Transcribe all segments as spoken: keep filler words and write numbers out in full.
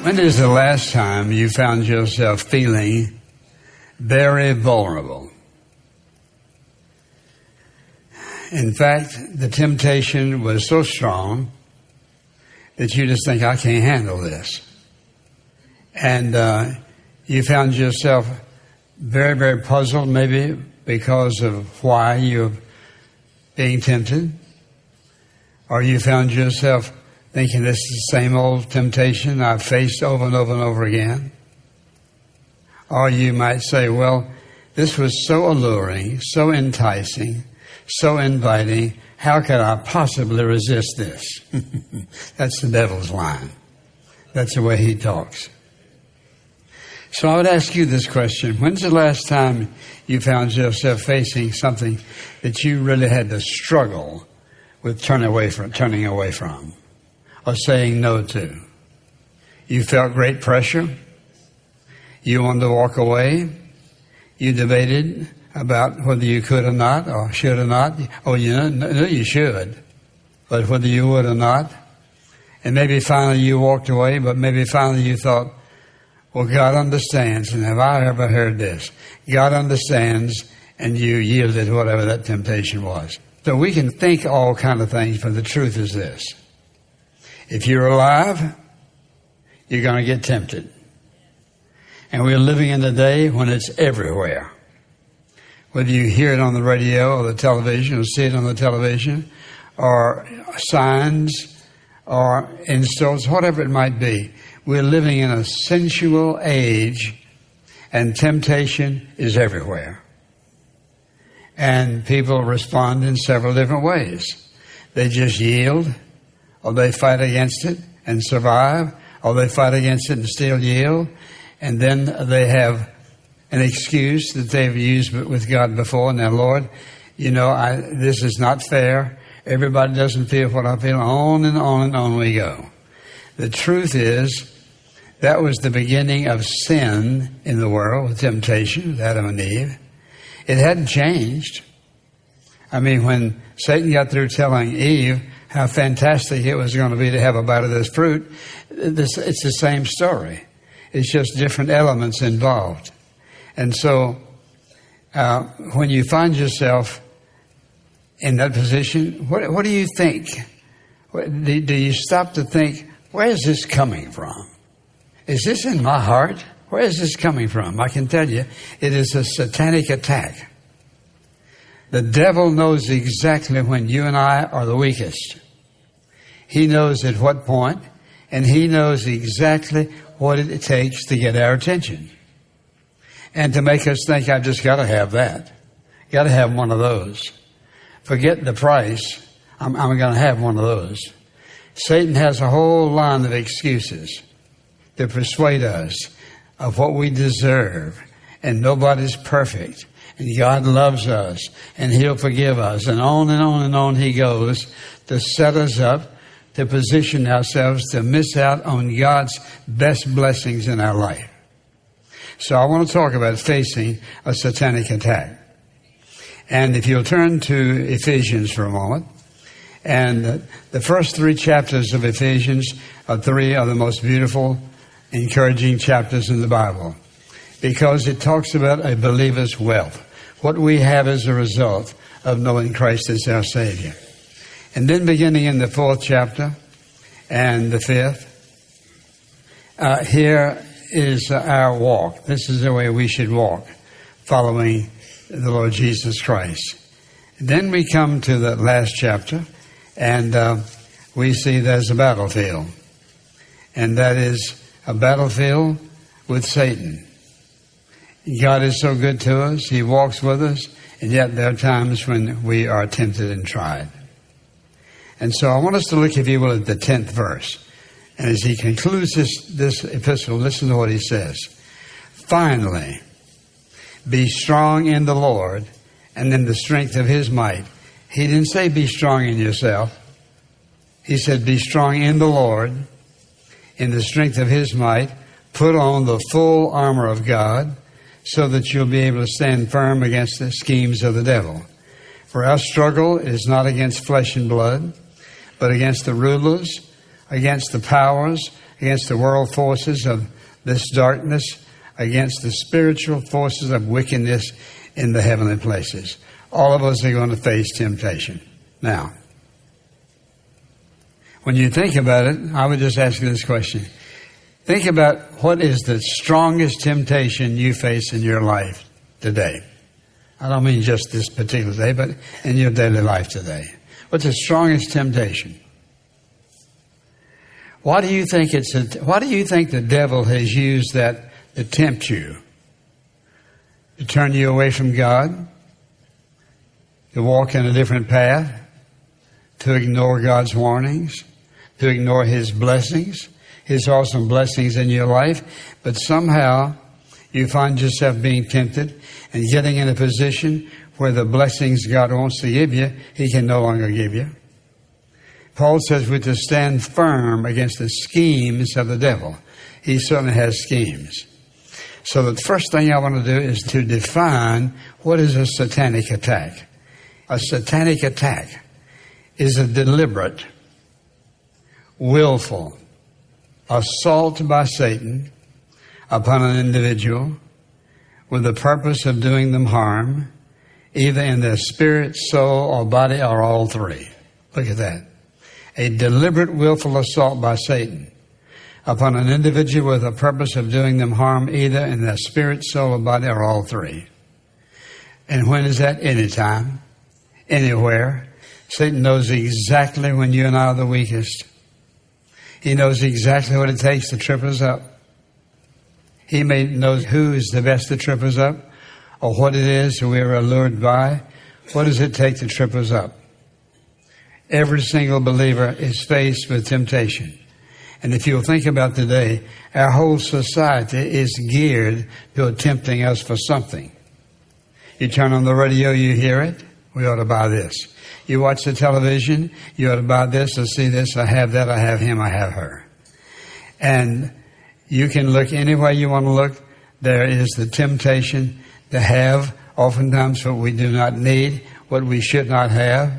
When is the last time you found yourself feeling very vulnerable? In fact, the temptation was so strong that you just think, I can't handle this. And uh, you found yourself very, very puzzled, maybe because of why you're being tempted. Or you found yourself thinking this is the same old temptation I've faced over and over and over again. Or you might say, well, this was so alluring, so enticing, so inviting. How could I possibly resist this? That's the devil's line. That's the way he talks. So I would ask you this question. When's the last time you found yourself facing something that you really had to struggle with turning away from, turning away from? Or saying no to? You felt great pressure. You wanted to walk away. You debated about whether you could or not, or should or not. Oh, you know, no, you should. But whether you would or not. And maybe finally you walked away, but maybe finally you thought, well, God understands. And have I ever heard this? God understands, and you yielded to whatever that temptation was. So we can think all kind of things, but the truth is this. If you're alive, you're going to get tempted. And we're living in a day when it's everywhere. Whether you hear it on the radio or the television or see it on the television or signs or in stores, whatever it might be. We're living in a sensual age and temptation is everywhere. And people respond in several different ways. They just yield, or they fight against it and survive, or they fight against it and still yield, and then they have an excuse that they've used with God before. Now, Lord, you know, I, this is not fair. Everybody doesn't feel what I feel. On and on and on we go. The truth is, that was the beginning of sin in the world, with temptation, with Adam and Eve. It hadn't changed. I mean, when Satan got through telling Eve how fantastic it was going to be to have a bite of this fruit, this, it's the same story. It's just different elements involved. And so uh, when you find yourself in that position, what, what do you think? What, do, do you stop to think, where is this coming from? Is this in my heart? Where is this coming from? I can tell you, it is a satanic attack. The devil knows exactly when you and I are the weakest. He knows at what point, and he knows exactly what it takes to get our attention. And to make us think, I've just got to have that. Got to have one of those. Forget the price. I'm, I'm going to have one of those. Satan has a whole line of excuses to persuade us of what we deserve. And nobody's perfect. And God loves us. And He'll forgive us. And on and on and on He goes to set us up, to position ourselves to miss out on God's best blessings in our life. So I want to talk about facing a satanic attack. And if you'll turn to Ephesians for a moment. And the first three chapters of Ephesians are three of the most beautiful, encouraging chapters in the Bible. Because it talks about a believer's wealth. What we have as a result of knowing Christ as our Savior. And then beginning in the fourth chapter and the fifth, uh, here is our walk. This is the way we should walk, following the Lord Jesus Christ. And then we come to the last chapter, and uh, we see there's a battlefield. And that is a battlefield with Satan. God is so good to us. He walks with us. And yet there are times when we are tempted and tried. And so I want us to look, if you will, at the tenth verse. And as he concludes this, this epistle, listen to what he says. Finally, be strong in the Lord and in the strength of His might. He didn't say be strong in yourself. He said be strong in the Lord, in the strength of His might. Put on the full armor of God so that you'll be able to stand firm against the schemes of the devil. For our struggle is not against flesh and blood, but against the rulers, against the powers, against the world forces of this darkness, against the spiritual forces of wickedness in the heavenly places. All of us are going to face temptation. Now, when you think about it, I would just ask you this question. Think about what is the strongest temptation you face in your life today. I don't mean just this particular day, but in your daily life today. What's the strongest temptation? Why do you think it's a, why do you think the devil has used that to tempt you? To turn you away from God? To walk in a different path? To ignore God's warnings? To ignore His blessings? His awesome blessings in your life? But somehow you find yourself being tempted and getting in a position where the blessings God wants to give you, He can no longer give you. Paul says we're to stand firm against the schemes of the devil. He certainly has schemes. So the first thing I want to do is to define what is a satanic attack. A satanic attack is a deliberate, willful assault by Satan upon an individual with the purpose of doing them harm, either in their spirit, soul, or body, or all three. Look at that. A deliberate, willful assault by Satan upon an individual with the purpose of doing them harm, either in their spirit, soul, or body, or all three. And when is that? Anytime, anywhere. Satan knows exactly when you and I are the weakest. He knows exactly what it takes to trip us up. He may know who is the best to trip us up, or what it is that we are allured by. What does it take to trip us up? Every single believer is faced with temptation. And if you'll think about today, our whole society is geared to tempting us for something. You turn on the radio, you hear it, we ought to buy this. You watch the television, you ought to buy this or see this, I have that, I have him, I have her. And you can look any way you want to look. There is the temptation to have oftentimes what we do not need, what we should not have.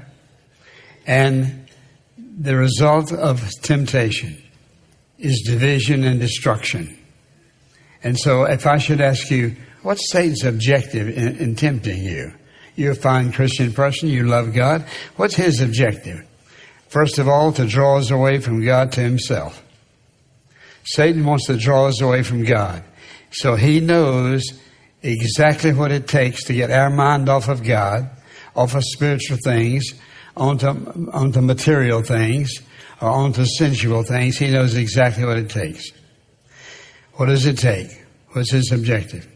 And the result of temptation is division and destruction. And so if I should ask you, what's Satan's objective in, in tempting you? You're a fine Christian person, you love God. What's his objective? First of all, to draw us away from God to himself. Satan wants to draw us away from God. So he knows exactly what it takes to get our mind off of God, off of spiritual things, onto, onto material things, or onto sensual things. He knows exactly what it takes. What does it take? What's his objective?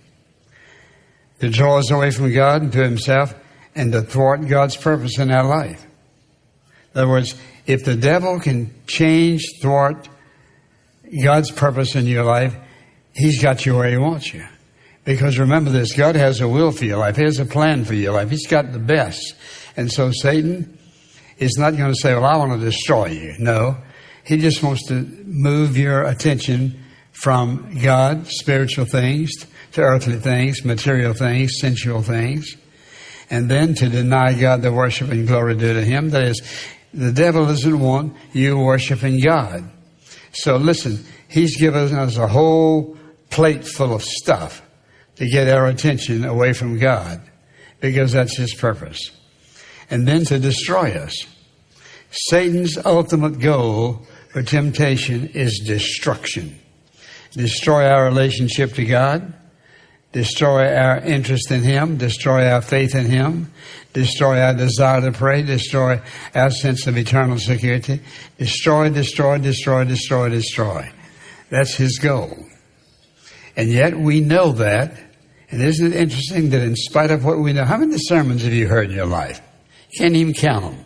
To draw us away from God and to himself, and to thwart God's purpose in our life. In other words, if the devil can change, thwart God's purpose in your life, he's got you where he wants you. Because remember this, God has a will for your life. He has a plan for your life. He's got the best. And so Satan is not going to say, well, I want to destroy you. No, he just wants to move your attention from God, spiritual things, to earthly things, material things, sensual things, and then to deny God the worship and glory due to him. That is, the devil doesn't want you worshiping God. So listen, he's given us a whole plate full of stuff to get our attention away from God, because that's his purpose. And then to destroy us. Satan's ultimate goal for temptation is destruction. Destroy our relationship to God, destroy our interest in him, destroy our faith in him, destroy our desire to pray, destroy our sense of eternal security, destroy, destroy, destroy, destroy, destroy. That's his goal. And yet we know that. And isn't it interesting that in spite of what we know, how many sermons have you heard in your life? You can't even count them.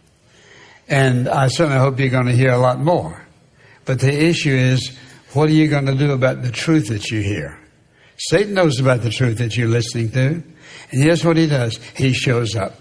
And I certainly hope you're going to hear a lot more. But the issue is, what are you going to do about the truth that you hear? Satan knows about the truth that you're listening to. And here's what he does. He shows up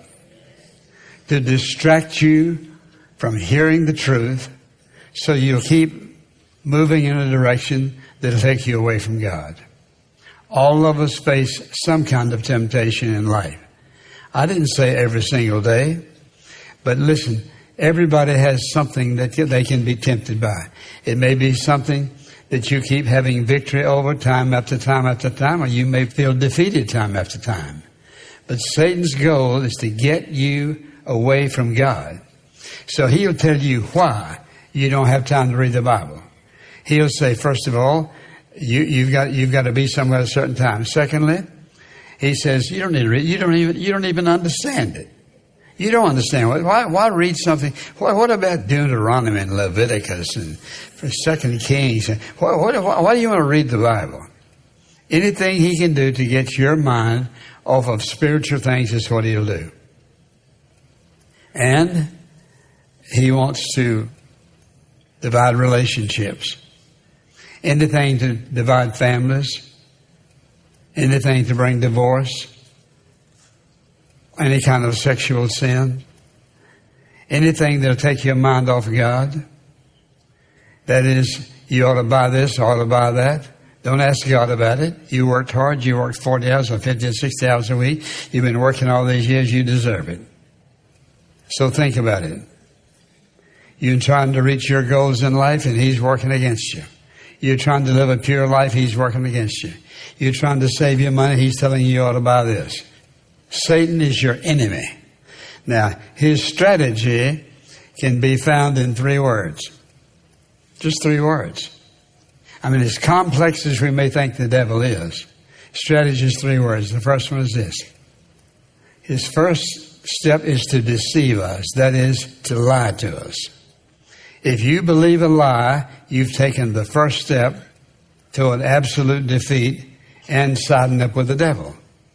to distract you from hearing the truth, so you'll keep moving in a direction that'll take you away from God. All of us face some kind of temptation in life. I didn't say every single day, but listen, Everybody has something that they can be tempted by. It may be something that you keep having victory over time after time after time, or you may feel defeated time after time. But Satan's goal is to get you away from God. So he'll tell you why you don't have time to read the Bible. He'll say, first of all, you, you've got you've got to be somewhere at a certain time. Secondly, he says you don't need to read. You don't even you don't even understand it. You don't understand. Why, why read something? What, what about Deuteronomy and Leviticus and Second Kings? What, what, why do you want to read the Bible? Anything he can do to get your mind off of spiritual things is what he'll do. And he wants to divide relationships. Anything to divide families. Anything to bring divorce. Any kind of sexual sin. Anything that'll take your mind off God. That is, you ought to buy this, ought to buy that. Don't ask God about it. You worked hard. You worked forty hours or fifty or sixty hours a week. You've been working all these years. You deserve it. So think about it. You're trying to reach your goals in life and he's working against you. You're trying to live a pure life. He's working against you. You're trying to save your money. He's telling you you ought to buy this. Satan is your enemy. Now, his strategy can be found in three words. Just three words. I mean, as complex as we may think the devil is, strategy is three words. The first one is this. His first step is to deceive us. That is, to lie to us. If you believe a lie, you've taken the first step to an absolute defeat and siding up with the devil.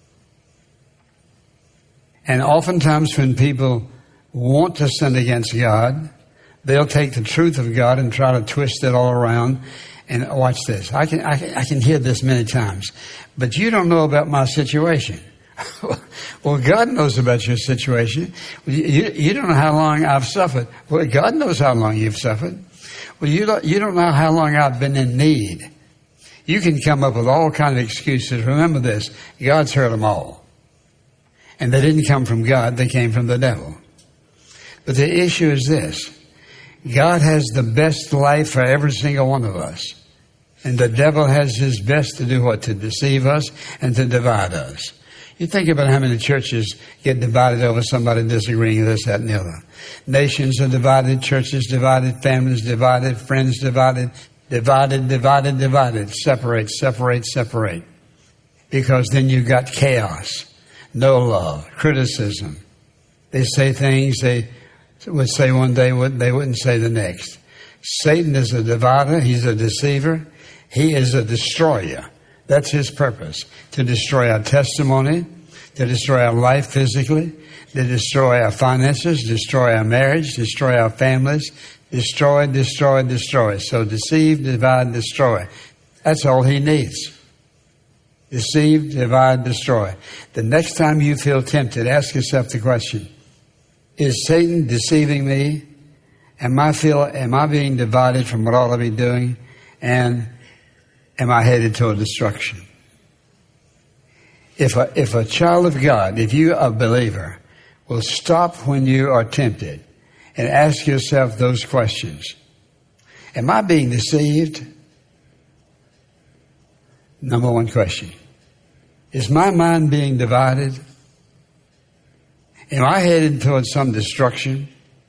And oftentimes when people want to sin against God, they'll take the truth of God and try to twist it all around. And watch this. I can, I can, I can hear this many times. But you don't know about my situation. Well, God knows about your situation. You, you don't know how long I've suffered. Well, God knows how long you've suffered. Well, you don't, you don't know how long I've been in need. You can come up with all kinds of excuses. Remember this. God's heard them all. And they didn't come from God, they came from the devil. But the issue is this. God has the best life for every single one of us. And the devil has his best to do what? To deceive us and to divide us. You think about how many churches get divided over somebody disagreeing with this, that, and the other. Nations are divided, churches divided, families divided, friends divided, divided, divided, divided. Separate, separate, separate. Because then you've got chaos. No love, criticism. They say things they would say one day, they wouldn't say the next. Satan is a divider. He's a deceiver. He is a destroyer. That's his purpose. To destroy our testimony, to destroy our life physically, to destroy our finances, destroy our marriage, destroy our families, destroy, destroy, destroy. So deceive, divide, destroy. That's all he needs. Deceive, divide, destroy. The next time you feel tempted, ask yourself the question, is Satan deceiving me? Am I feel, am I being divided from what I ought to be doing? And am I headed toward destruction? If a, if a child of God, if you are a believer, will stop when you are tempted and ask yourself those questions. Am I being deceived? Number one question. Is my mind being divided? Am I headed towards some destruction?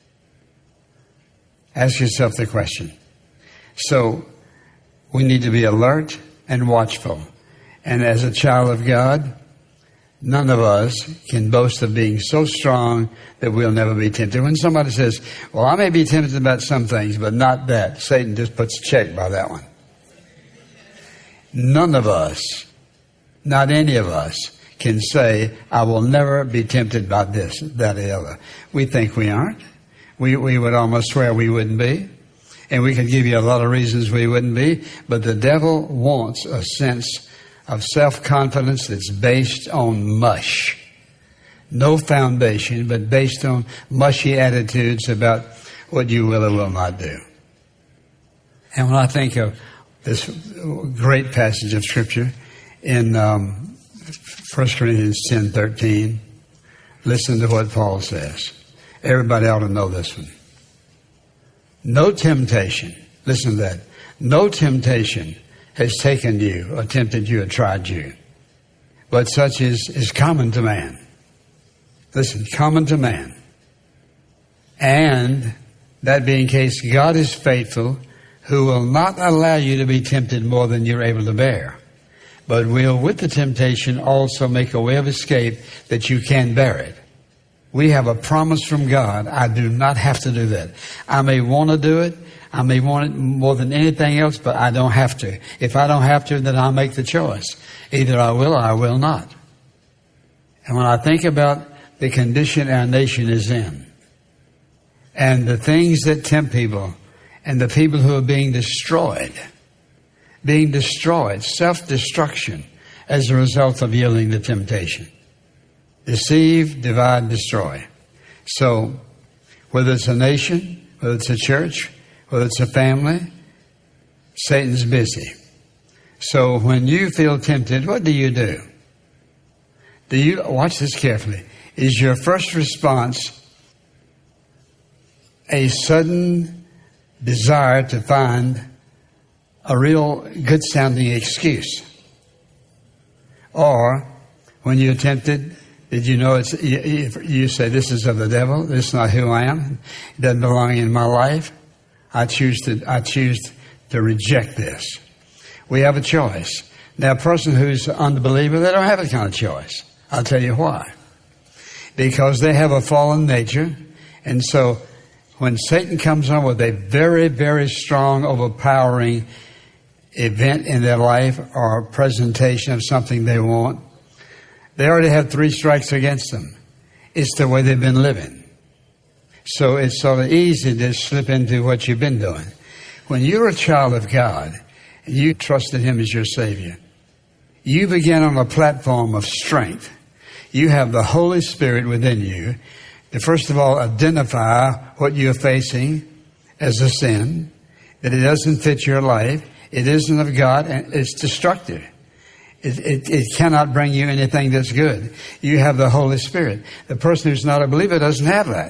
Ask yourself the question. So, we need to be alert and watchful. And as a child of God, none of us can boast of being so strong that we'll never be tempted. When somebody says, well, I may be tempted about some things, but not that, Satan just puts a check by that one. None of us, not any of us, can say, I will never be tempted by this, that, or the other. We think we aren't. We, we would almost swear we wouldn't be. And we could give you a lot of reasons we wouldn't be. But the devil wants a sense of self-confidence that's based on mush. No foundation, but based on mushy attitudes about what you will or will not do. And when I think of this great passage of Scripture in um, First Corinthians ten thirteen, listen to what Paul says. Everybody ought to know this one. No temptation, listen to that, no temptation has taken you or tempted you or tried you, but such is, is common to man. Listen, common to man. And that being the case, God is faithful, who will not allow you to be tempted more than you're able to bear, but will, with the temptation, also make a way of escape that you can bear it. We have a promise from God. I do not have to do that. I may want to do it. I may want it more than anything else, but I don't have to. If I don't have to, then I'll make the choice. Either I will or I will not. And when I think about the condition our nation is in, and the things that tempt people, and the people who are being destroyed, being destroyed, self-destruction as a result of yielding to temptation. Deceive, divide, destroy. So, whether it's a nation, whether it's a church, whether it's a family, Satan's busy. So when you feel tempted, what do you do? Do you, watch this carefully, is your first response a sudden desire to find a real good-sounding excuse? Or, when you're tempted, did you know it's, you, you say, this is of the devil, this is not who I am, it doesn't belong in my life, I choose to, I choose to reject this. We have a choice. Now, a person who's an unbeliever, they don't have a kind of choice. I'll tell you why. Because they have a fallen nature, and so when Satan comes on with a very, very strong, overpowering event in their life or presentation of something they want, they already have three strikes against them. It's the way they've been living. So it's sort of easy to slip into what you've been doing. When you're a child of God and you trusted Him as your Savior, you begin on a platform of strength. You have the Holy Spirit within you to, first of all, identify what you're facing as a sin, that it doesn't fit your life, it isn't of God, and it's destructive. It, it, it cannot bring you anything that's good. You have the Holy Spirit. The person who's not a believer doesn't have that.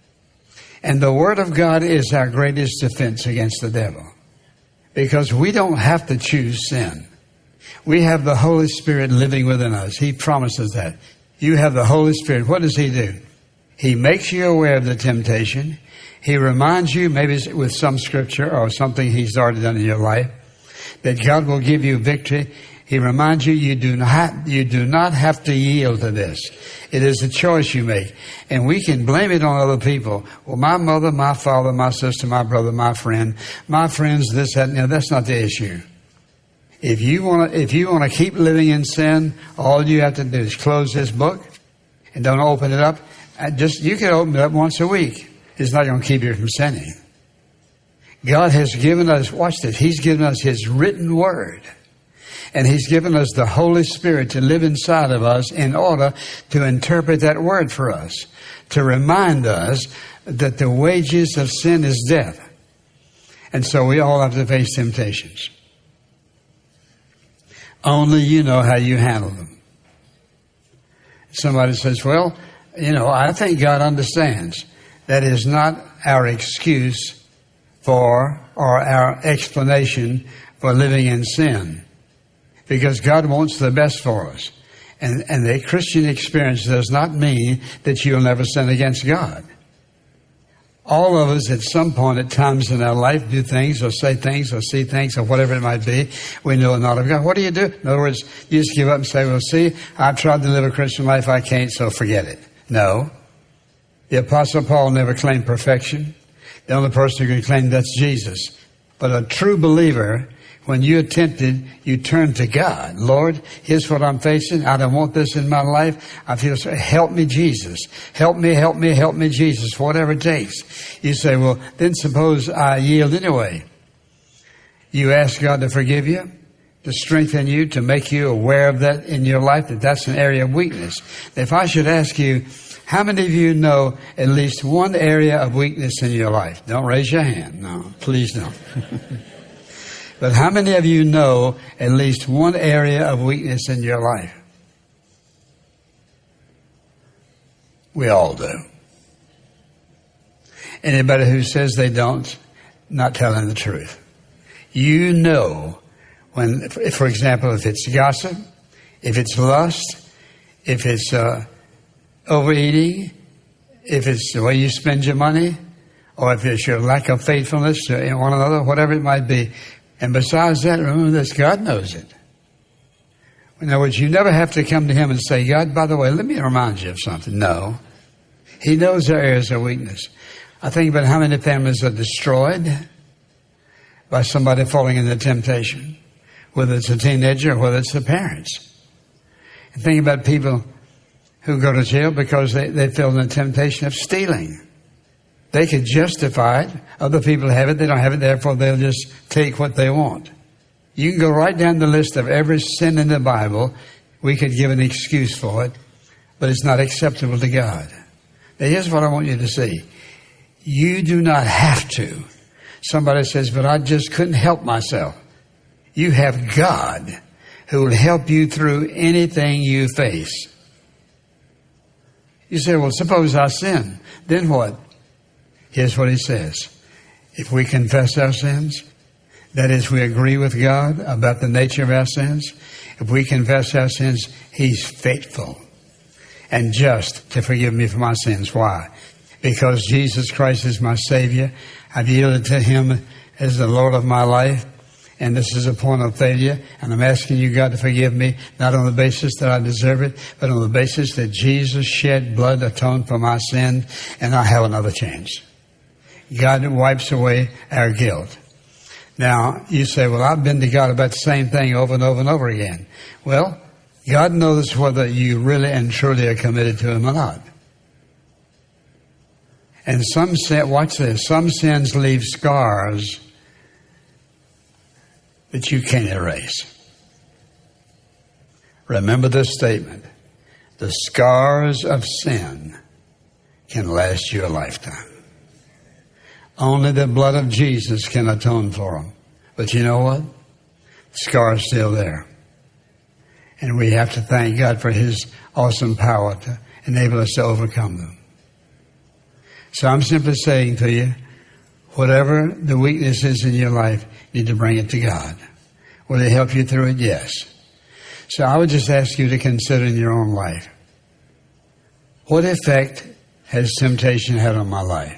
And the Word of God is our greatest defense against the devil. Because we don't have to choose sin. We have the Holy Spirit living within us. He promises that. You have the Holy Spirit. What does He do? He makes you aware of the temptation. He reminds you, maybe with some scripture or something He's already done in your life, that God will give you victory. He reminds you, you do not, you do not have to yield to this. It is a choice you make. And we can blame it on other people. Well, my mother, my father, my sister, my brother, my friend, my friends, this, that, and the other. That's not the issue. If you want to, if you want to keep living in sin, all you have to do is close this book and don't open it up. Just, you can open it up once a week. It's not going to keep you from sinning. God has given us, watch this, He's given us His written word. And He's given us the Holy Spirit to live inside of us in order to interpret that word for us, to remind us that the wages of sin is death. And so we all have to face temptations. Only you know how you handle them. Somebody says, well, you know, I think God understands. That is not our excuse for or our explanation for living in sin. Because God wants the best for us. And, and the Christian experience does not mean that you'll never sin against God. All of us at some point at times in our life do things or say things or see things or whatever it might be we know are not of God. What do you do? In other words, you just give up and say, well, see, I've tried to live a Christian life, I can't, so forget it. No. The Apostle Paul never claimed perfection. The only person who can claim that's Jesus. But a true believer, when you're tempted, you turn to God. Lord, here's what I'm facing. I don't want this in my life. I feel so. Help me, Jesus. Help me, help me, help me, Jesus. Whatever it takes. You say, well, then suppose I yield anyway. You ask God to forgive you, to strengthen you, to make you aware of that in your life, that that's an area of weakness. If I should ask you, how many of you know at least one area of weakness in your life? Don't raise your hand. No, please don't. But how many of you know at least one area of weakness in your life? We all do. Anybody who says they don't, not telling the truth. You know when, for example, if it's gossip, if it's lust, if it's uh, overeating, if it's the way you spend your money, or if it's your lack of faithfulness in one another, whatever it might be. And besides that, remember this, God knows it. In other words, you never have to come to Him and say, God, by the way, let me remind you of something. No. He knows their areas of weakness. I think about how many families are destroyed by somebody falling into temptation, whether it's a teenager or whether it's the parents. And think about people who go to jail because they, they fell in the temptation of stealing. They could justify it. Other people have it. They don't have it. Therefore, they'll just take what they want. You can go right down the list of every sin in the Bible. We could give an excuse for it, but it's not acceptable to God. Now, here's what I want you to see. You do not have to. Somebody says, but I just couldn't help myself. You have God who will help you through anything you face. You say, well, suppose I sin. Then what? Here's what He says. If we confess our sins, that is, we agree with God about the nature of our sins. If we confess our sins, He's faithful and just to forgive me for my sins. Why? Because Jesus Christ is my Savior. I've yielded to Him as the Lord of my life. And this is a point of failure. And I'm asking you, God, to forgive me, not on the basis that I deserve it, but on the basis that Jesus shed blood, atoned for my sin, and I have another chance. God wipes away our guilt. Now, you say, well, I've been to God about the same thing over and over and over again. Well, God knows whether you really and truly are committed to Him or not. And some sin, watch this, some sins leave scars that you can't erase. Remember this statement. The scars of sin can last you a lifetime. Only the blood of Jesus can atone for them. But you know what? The scar's still there. And we have to thank God for His awesome power to enable us to overcome them. So I'm simply saying to you, whatever the weakness is in your life, you need to bring it to God. Will He help you through it? Yes. So I would just ask you to consider in your own life, what effect has temptation had on my life?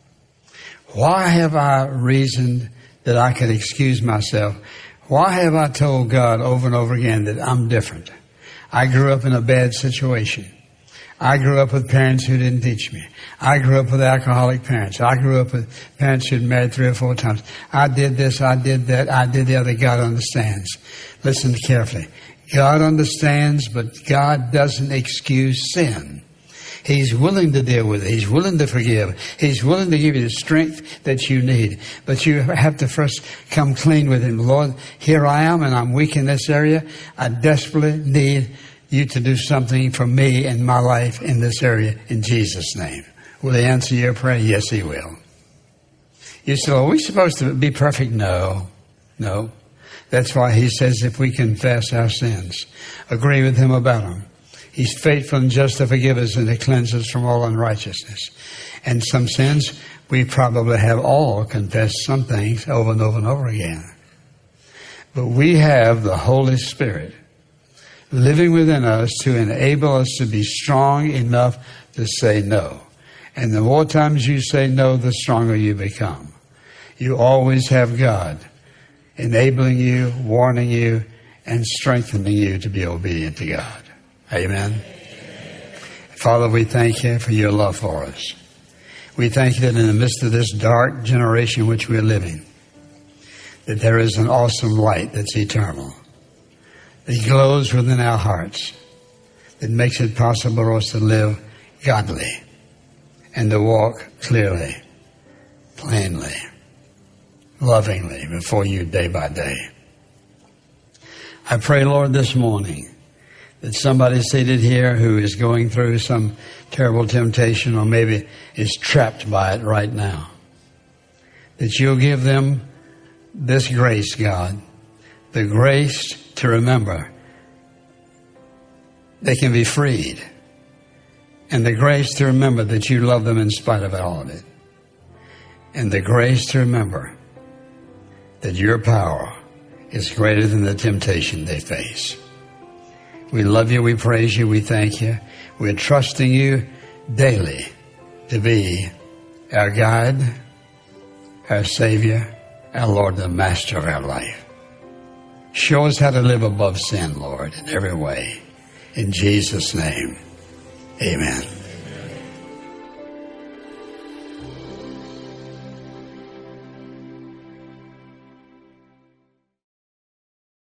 Why have I reasoned that I could excuse myself? Why have I told God over and over again that I'm different? I grew up in a bad situation. I grew up with parents who didn't teach me. I grew up with alcoholic parents. I grew up with parents who'd married three or four times. I did this, I did that, I did the other. God understands. Listen carefully. God understands, but God doesn't excuse sin. He's willing to deal with it. He's willing to forgive. He's willing to give you the strength that you need. But you have to first come clean with Him. Lord, here I am, and I'm weak in this area. I desperately need You to do something for me in my life in this area in Jesus' name. Will He answer your prayer? Yes, He will. You say, are we supposed to be perfect? No. No. That's why He says if we confess our sins, agree with Him about them, He's faithful and just to forgive us and to cleanse us from all unrighteousness. And some sins, we probably have all confessed some things over and over and over again. But we have the Holy Spirit living within us to enable us to be strong enough to say no. And the more times you say no, the stronger you become. You always have God enabling you, warning you, and strengthening you to be obedient to God. Amen. Amen. Father, we thank You for Your love for us. We thank You that in the midst of this dark generation in which we are living, that there is an awesome light that's eternal, that glows within our hearts, that makes it possible for us to live godly and to walk clearly, plainly, lovingly before You day by day. I pray, Lord, this morning that somebody seated here who is going through some terrible temptation or maybe is trapped by it right now, that You'll give them this grace, God, the grace to remember they can be freed, and the grace to remember that You love them in spite of all of it, and the grace to remember that your power is greater than the temptation they face. We love you, we praise you, we thank you. We're trusting you daily to be our guide, our Savior, our Lord, the Master of our life. Show us how to live above sin, Lord, in every way. In Jesus' name, amen.